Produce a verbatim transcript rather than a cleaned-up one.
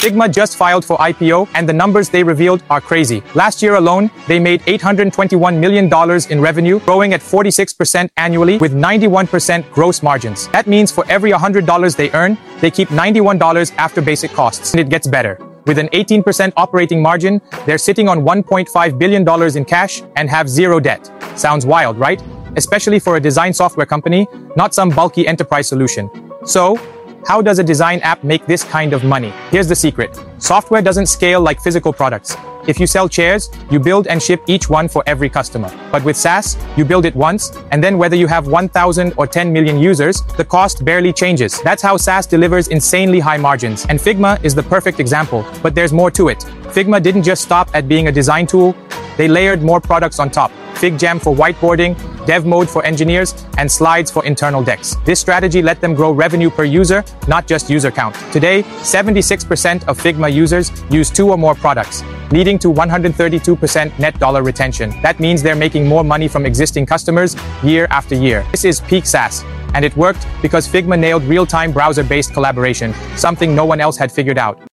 Figma just filed for I P O, and the numbers they revealed are crazy. Last year alone, they made eight hundred twenty-one million dollars in revenue, growing at forty-six percent annually with ninety-one percent gross margins. That means for every one hundred dollars they earn, they keep ninety-one dollars after basic costs. And it gets better. With an eighteen percent operating margin, they're sitting on one point five billion dollars in cash and have zero debt. Sounds wild, right? Especially for a design software company, not some bulky enterprise solution. So, how does a design app make this kind of money? Here's the secret. Software doesn't scale like physical products. If you sell chairs, you build and ship each one for every customer. But with SaaS, you build it once, and then whether you have one thousand or ten million users, the cost barely changes. That's how SaaS delivers insanely high margins. And Figma is the perfect example, but there's more to it. Figma didn't just stop at being a design tool, they layered more products on top. FigJam for whiteboarding, Dev Mode for engineers, and Slides for internal decks. This strategy let them grow revenue per user, not just user count. Today, seventy-six percent of Figma users use two or more products, leading to one hundred thirty-two percent net dollar retention. That means they're making more money from existing customers year after year. This is peak SaaS, and it worked because Figma nailed real-time browser-based collaboration, something no one else had figured out.